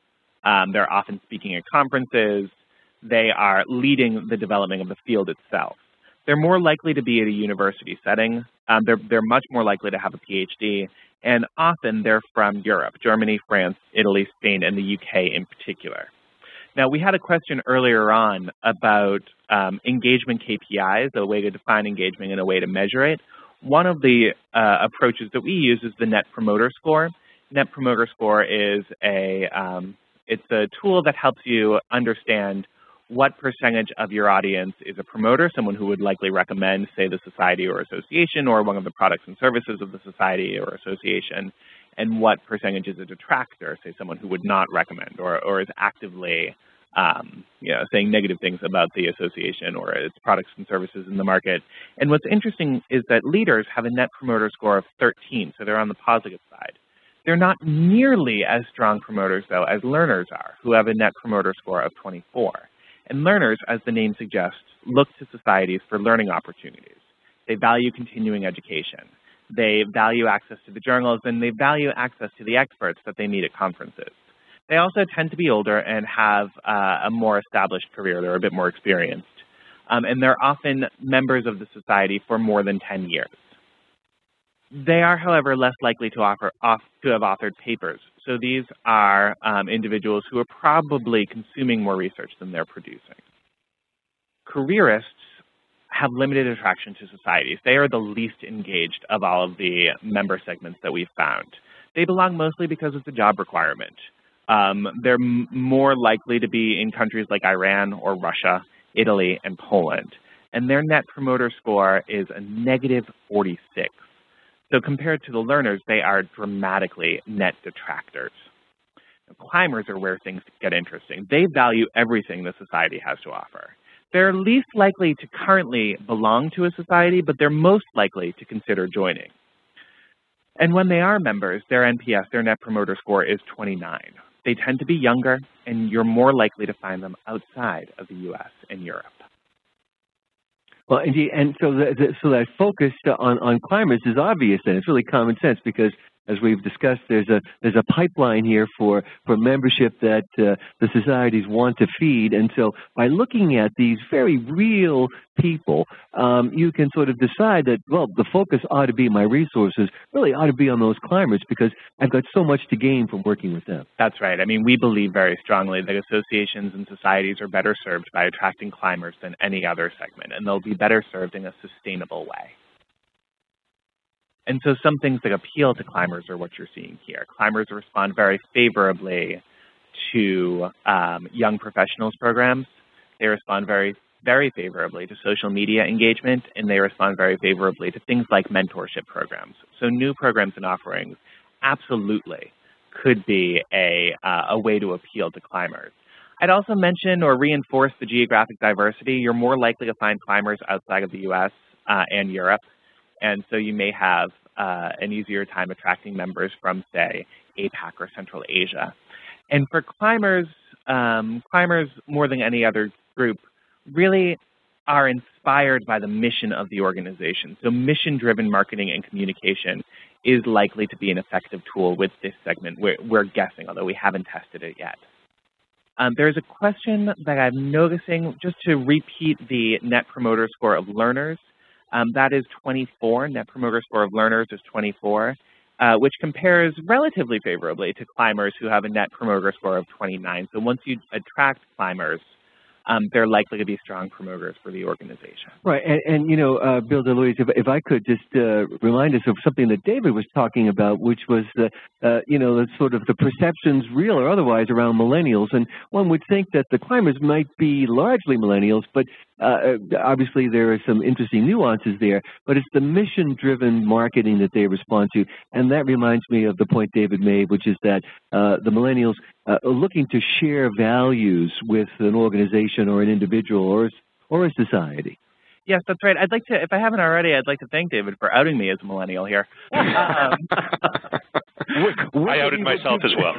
Speaker 2: Um, they're often speaking at conferences. They are leading the development of the field itself. They're more likely to be at a university setting. Um, they're, they're much more likely to have a PhD. And often they're from Europe, Germany, France, Italy, Spain, and the U K in particular. Now, we had a question earlier on about um, engagement K P Is, a way to define engagement and a way to measure it. One of the uh, approaches that we use is the Net Promoter Score. Net Promoter Score is a, um, it's a tool that helps you understand what percentage of your audience is a promoter, someone who would likely recommend, say, the society or association or one of the products and services of the society or association, and what percentage is a detractor, say someone who would not recommend or, or is actively um, you know, saying negative things about the association or its products and services in the market. And what's interesting is that leaders have a Net Promoter Score of thirteen, so they're on the positive side. They're not nearly as strong promoters, though, as learners are, who have a Net Promoter Score of twenty-four. And learners, as the name suggests, look to societies for learning opportunities. They value continuing education. They value access to the journals, and they value access to the experts that they meet at conferences. They also tend to be older and have uh, a more established career. They're a bit more experienced. Um, and they're often members of the society for more than ten years. They are, however, less likely to, offer, off, to have authored papers. So these are um, individuals who are probably consuming more research than they're producing. Careerists have limited attraction to societies. They are the least engaged of all of the member segments that we've found. They belong mostly because it's a job requirement. Um, they're m more likely to be in countries like Iran or Russia, Italy, and Poland. And their Net Promoter Score is a negative forty-six. So compared to the learners, they are dramatically net detractors. Now, climbers are where things get interesting. They value everything the society has to offer. They're least likely to currently belong to a society, but they're most likely to consider joining. And when they are members, their N P S, their Net Promoter Score, is twenty-nine. They tend to be younger, and you're more likely to find them outside of the U S and Europe.
Speaker 1: Well, indeed, and so, the, the, so that focus on, on climbers is obvious, and it's really common sense because as we've discussed, there's a there's a pipeline here for for membership that uh, the societies want to feed, and so by looking at these very real people, um, you can sort of decide that, well, the focus ought to be, my resources really ought to be on those climbers because I've got so much to gain from working with them.
Speaker 2: That's right. I mean, we believe very strongly that associations and societies are better served by attracting climbers than any other segment, and they'll be better served in a sustainable way. And so some things that appeal to climbers are what you're seeing here. Climbers respond very favorably to um, young professionals programs. They respond very very favorably to social media engagement, and they respond very favorably to things like mentorship programs. So new programs and offerings absolutely could be a, uh, a way to appeal to climbers. I'd also mention or reinforce the geographic diversity. You're more likely to find climbers outside of the U S uh, and Europe, and so you may have uh, an easier time attracting members from, say, APAC or Central Asia. And for climbers, um, climbers more than any other group, really are inspired by the mission of the organization. So mission-driven marketing and communication is likely to be an effective tool with this segment. We're, we're guessing, although we haven't tested it yet. Um, there's a question that I'm noticing, just to repeat the Net Promoter Score of learners. Um, that is twenty-four. Net Promoter Score of learners is twenty-four, uh, which compares relatively favorably to climbers who have a Net Promoter Score of twenty-nine. So once you attract climbers, Um, they're likely to be strong promoters for the organization.
Speaker 1: Right, and, and you know, uh, Bill DeLuise, if, if I could just uh, remind us of something that David was talking about, which was, uh, uh, you know, the sort of the perceptions, real or otherwise, around millennials. And one would think that the climbers might be largely millennials, but uh, obviously there are some interesting nuances there. But it's the mission-driven marketing that they respond to, and that reminds me of the point David made, which is that uh, the millennials uh, are looking to share values with an organization or an individual or or a society.
Speaker 2: Yes, that's right. I'd like to, if I haven't already, I'd like to thank David for outing me as a millennial here. Um,
Speaker 3: I outed myself as well.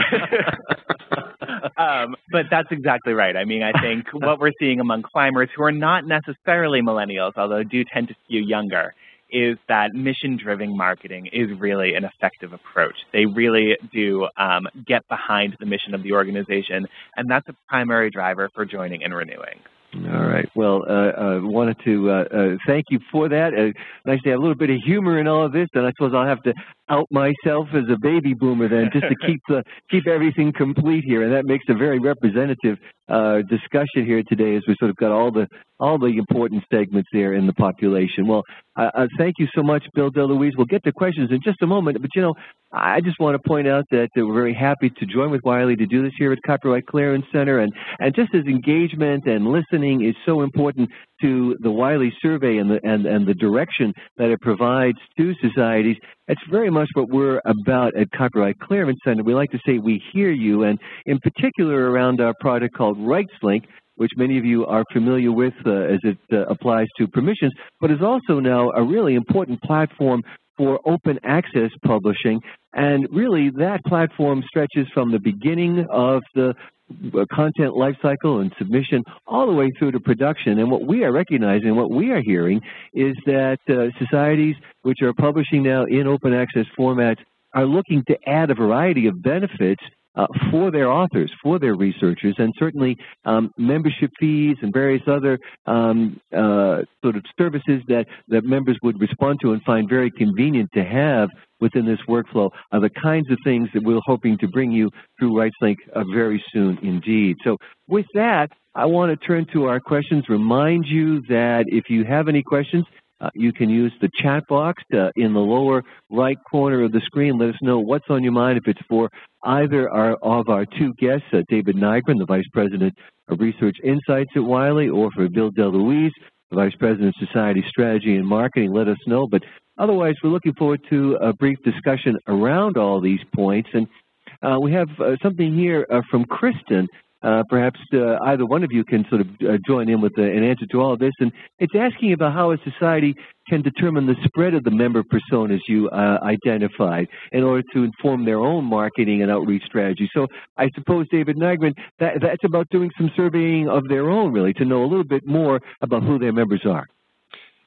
Speaker 2: um, but that's exactly right. I mean, I think what we're seeing among climbers who are not necessarily millennials, although do tend to skew younger, is that mission-driven marketing is really an effective approach. They really do um, get behind the mission of the organization, and that's a primary driver for joining and renewing.
Speaker 1: All right. Well, I uh, uh, wanted to uh, uh, thank you for that. Uh, nice to have a little bit of humor in all of this, and I suppose I'll have to out myself as a baby boomer then, just to keep the keep everything complete here, and that makes a very representative uh, discussion here today, as we sort of got all the all the important segments there in the population. Well, uh, uh, thank you so much, Bill DeLuise. We'll get to questions in just a moment, but you know, I just want to point out that uh, we're very happy to join with Wiley to do this here at Copyright Clearance Center, and and just as engagement and listening is so important to the Wiley survey and the and and the direction that it provides to societies, it's very much what we're about at Copyright Clearance Center. We like to say we hear you, and in particular around our product called RightsLink, which many of you are familiar with uh, as it uh, applies to permissions, but is also now a really important platform for open access publishing. And really that platform stretches from the beginning of the content lifecycle and submission all the way through to production. And what we are recognizing, what we are hearing, is that uh, societies which are publishing now in open access formats are looking to add a variety of benefits Uh, for their authors, for their researchers, and certainly um, membership fees and various other um, uh, sort of services that, that members would respond to and find very convenient to have within this workflow are the kinds of things that we're hoping to bring you through RightsLink uh, very soon indeed. So with that, I want to turn to our questions, remind you that if you have any questions, Uh, you can use the chat box uh, in the lower right corner of the screen. Let us know what's on your mind, if it's for either our, of our two guests, uh, David Nygren, the Vice President of Research Insights at Wiley, or for Bill DeLuise, the Vice President of Society Strategy and Marketing. Let us know. But otherwise, we're looking forward to a brief discussion around all these points. And uh, we have uh, something here uh, from Kristen. Uh, perhaps uh, either one of you can sort of uh, join in with uh, an answer to all of this. And it's asking about how a society can determine the spread of the member personas you uh, identified in order to inform their own marketing and outreach strategy. So I suppose, David Nygren, that, that's about doing some surveying of their own, really, to know a little bit more about who their members are.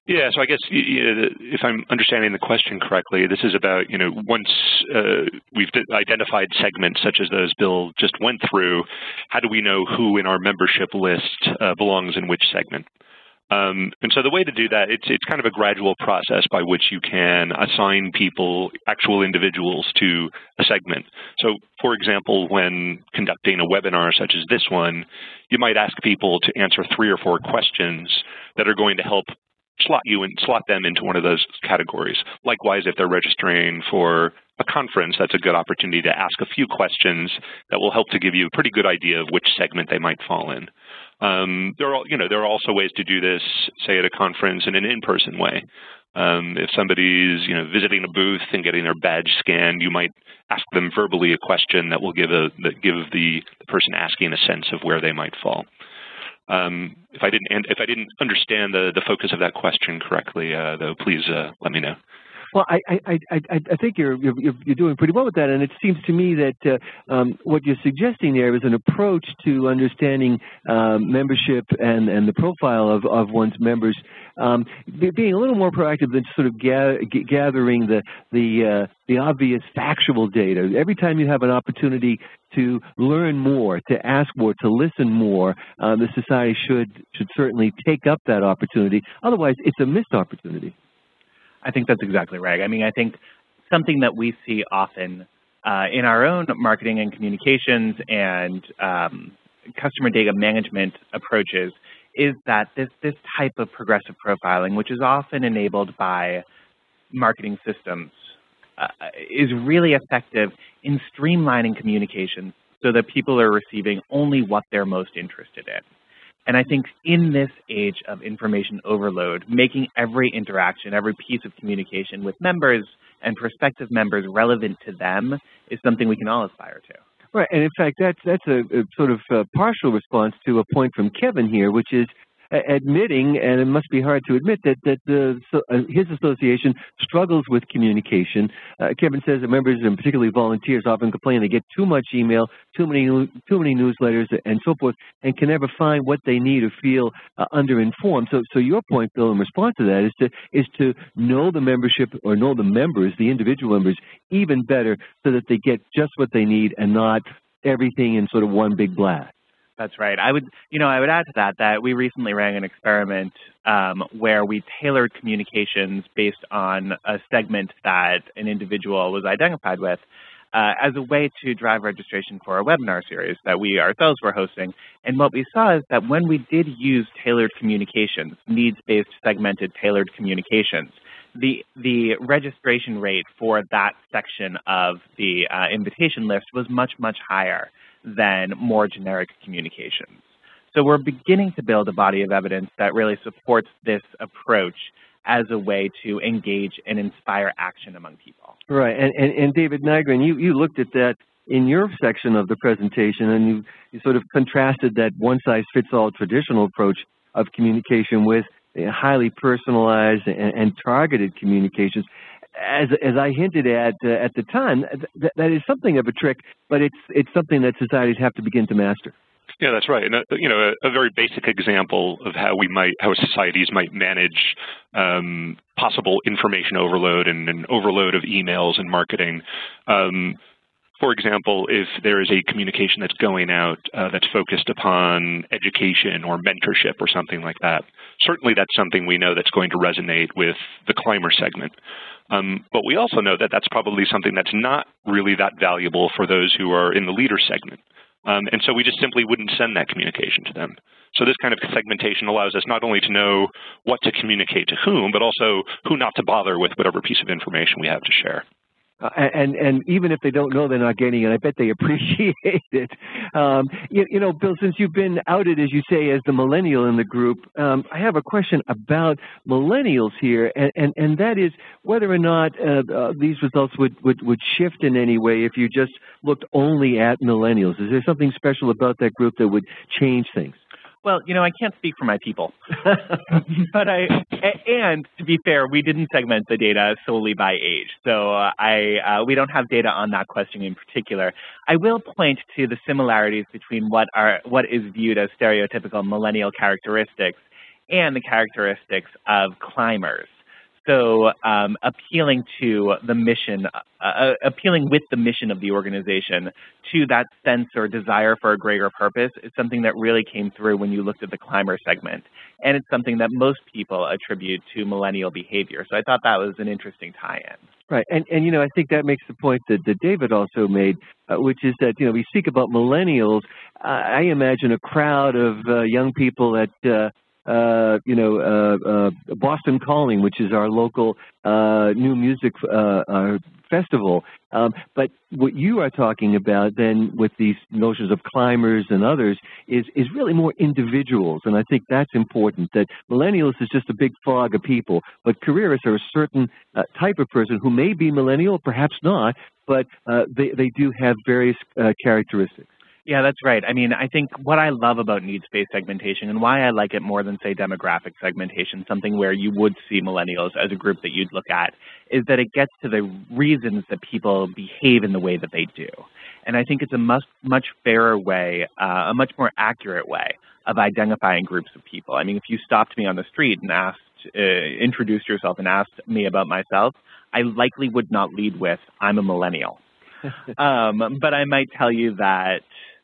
Speaker 3: Yeah, so I guess if I'm understanding the question correctly, this is about, you know, once uh, we've identified segments such as those Bill just went through, how do we know who in our membership list uh, belongs in which segment? Um, and so the way to do that, it's, it's kind of a gradual process by which you can assign people, actual individuals, to a segment. So, for example, when conducting a webinar such as this one, you might ask people to answer three or four questions that are going to help slot you and slot them into one of those categories. Likewise, if they're registering for a conference, that's a good opportunity to ask a few questions that will help to give you a pretty good idea of which segment they might fall in. Um, there are, you know, there are also ways to do this, say at a conference, in an in-person way. Um, if somebody's, you know, visiting a booth and getting their badge scanned, you might ask them verbally a question that will give a that give the, the person asking a sense of where they might fall. Um, if I didn't if I didn't understand the the focus of that question correctly, uh, though, please uh, let me know.
Speaker 1: Well, I, I, I, I think you're, you're, you're doing pretty well with that, and it seems to me that uh, um, what you're suggesting there is an approach to understanding um, membership and, and the profile of, of one's members, um, being a little more proactive than sort of ga gathering the, the, uh, the obvious factual data. Every time you have an opportunity to learn more, to ask more, to listen more, uh, the society should, should certainly take up that opportunity. Otherwise, it's a missed opportunity.
Speaker 2: I think that's exactly right. I mean, I think something that we see often uh, in our own marketing and communications and um, customer data management approaches is that this, this type of progressive profiling, which is often enabled by marketing systems, uh, is really effective in streamlining communications so that people are receiving only what they're most interested in. And I think in this age of information overload, making every interaction, every piece of communication with members and prospective members relevant to them is something we can all aspire to.
Speaker 1: Right, and in fact, that's, that's a, a sort of a partial response to a point from Kevin here, which is admitting, and it must be hard to admit, that, that the, so, uh, his association struggles with communication. Uh, Kevin says that members, and particularly volunteers, often complain they get too much email, too many too many newsletters, and so forth, and can never find what they need or feel uh, underinformed. So, so your point, Bill, in response to that, is to is to know the membership or know the members, the individual members, even better, so that they get just what they need and not everything in sort of one big blast.
Speaker 2: That's right. I would, you know, I would add to that that we recently ran an experiment um, where we tailored communications based on a segment that an individual was identified with uh, as a way to drive registration for a webinar series that we ourselves were hosting. And what we saw is that when we did use tailored communications, needs-based segmented tailored communications, the the registration rate for that section of the uh, invitation list was much, much higher than more generic communications. So we're beginning to build a body of evidence that really supports this approach as a way to engage and inspire action among people.
Speaker 1: Right, and, and, and David Nygren, you, you looked at that in your section of the presentation, and you, you sort of contrasted that one-size-fits-all traditional approach of communication with highly personalized and, and targeted communications. As, as I hinted at uh, at the time, th that is something of a trick, but it's it's something that societies have to begin to master.
Speaker 3: Yeah, that's right. And uh, you know, a, a very basic example of how we might, how societies might manage um, possible information overload and, and overload of emails and marketing. Um, For example, if there is a communication that's going out uh, that's focused upon education or mentorship or something like that, certainly that's something we know that's going to resonate with the climber segment. Um, but we also know that that's probably something that's not really that valuable for those who are in the leader segment. Um, and so we just simply wouldn't send that communication to them. So this kind of segmentation allows us not only to know what to communicate to whom, but also who not to bother with whatever piece of information we have to share.
Speaker 1: Uh, and and even if they don't know they're not getting it, I bet they appreciate it. Um, you, you know, Bill, since you've been outed, as you say, as the millennial in the group, um, I have a question about millennials here, and, and, and that is whether or not uh, uh, these results would, would, would shift in any way if you just looked only at millennials. Is there something special about that group that would change things?
Speaker 2: Well, you know, I can't speak for my people, but I, and to be fair, we didn't segment the data solely by age. So uh, I, uh, we don't have data on that question in particular. I will point to the similarities between what are, what is viewed as stereotypical millennial characteristics and the characteristics of climbers. So um, appealing to the mission, uh, appealing with the mission of the organization to that sense or desire for a greater purpose is something that really came through when you looked at the climber segment. And it's something that most people attribute to millennial behavior. So I thought that was an interesting tie-in.
Speaker 1: Right. And, and, you know, I think that makes the point that, that David also made, uh, which is that, you know, we speak about millennials. Uh, I imagine a crowd of uh, young people at uh, Uh, you know, uh, uh, Boston Calling, which is our local uh, new music uh, uh, festival. Um, but what you are talking about then with these notions of climbers and others is, is really more individuals. And I think that's important, that millennials is just a big fog of people, but careerists are a certain uh, type of person who may be millennial, perhaps not, but uh, they, they do have various uh, characteristics.
Speaker 2: Yeah, that's right. I mean, I think what I love about needs-based segmentation and why I like it more than, say, demographic segmentation, something where you would see millennials as a group that you'd look at, is that it gets to the reasons that people behave in the way that they do. And I think it's a much, much fairer way, uh, a much more accurate way of identifying groups of people. I mean, if you stopped me on the street and asked, uh, introduced yourself and asked me about myself, I likely would not lead with, I'm a millennial. um, but I might tell you that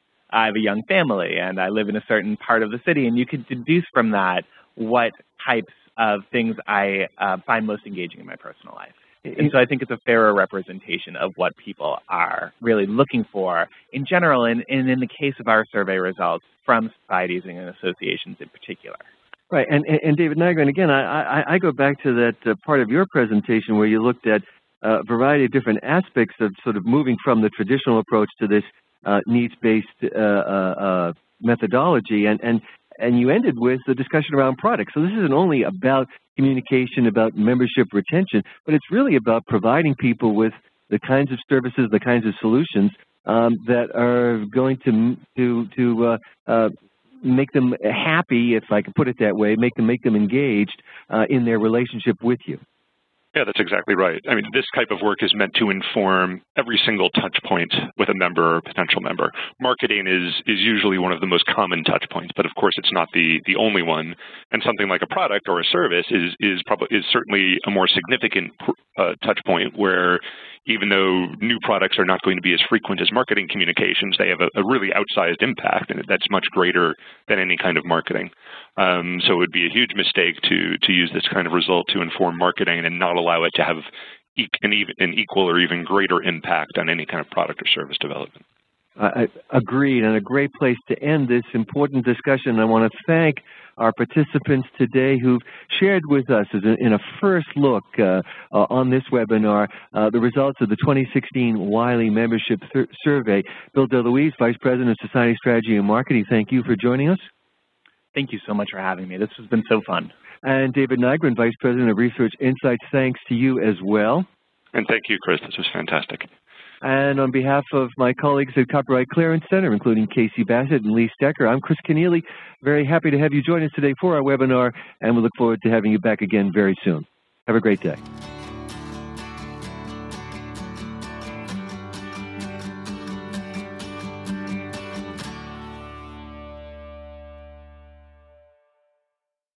Speaker 2: I have a young family and I live in a certain part of the city, and you could deduce from that what types of things I uh, find most engaging in my personal life. And so I think it's a fairer representation of what people are really looking for in general, and, and in the case of our survey results, from societies and associations in particular.
Speaker 1: Right, and, and David Nygren, again, I, I, I go back to that uh, part of your presentation where you looked at a variety of different aspects of sort of moving from the traditional approach to this Uh, needs-based uh, uh, uh, methodology, and, and, and you ended with the discussion around products. So this isn't only about communication, about membership retention, but it's really about providing people with the kinds of services, the kinds of solutions um, that are going to, to, to uh, uh, make them happy, if I can put it that way, make them, make them engaged uh, in their relationship with you.
Speaker 3: Yeah, that's exactly right. I mean, this type of work is meant to inform every single touch point with a member or potential member. Marketing is is usually one of the most common touch points, but of course it's not the the only one. And something like a product or a service is is probably is certainly a more significant uh, touch point, where even though new products are not going to be as frequent as marketing communications, they have a, a really outsized impact, and that's much greater than any kind of marketing. Um, so it would be a huge mistake to to use this kind of result to inform marketing and not allow it to have e an, even, an equal or even greater impact on any kind of product or service development.
Speaker 1: I agreed, and a great place to end this important discussion. I want to thank our participants today who've shared with us as a, in a first look uh, uh, on this webinar uh, the results of the twenty sixteen Wiley Membership Survey. Bill DeLuise, Vice President of Society Strategy and Marketing, thank you for joining us.
Speaker 2: Thank you so much for having me. This has been so fun.
Speaker 1: And David Nygren, Vice President of Research Insights, thanks to you as well.
Speaker 3: And thank you, Chris. This was fantastic.
Speaker 1: And on behalf of my colleagues at Copyright Clearance Center, including Casey Bassett and Lee Stecker, I'm Chris Kenneally. Very happy to have you join us today for our webinar, and we look forward to having you back again very soon. Have a great day.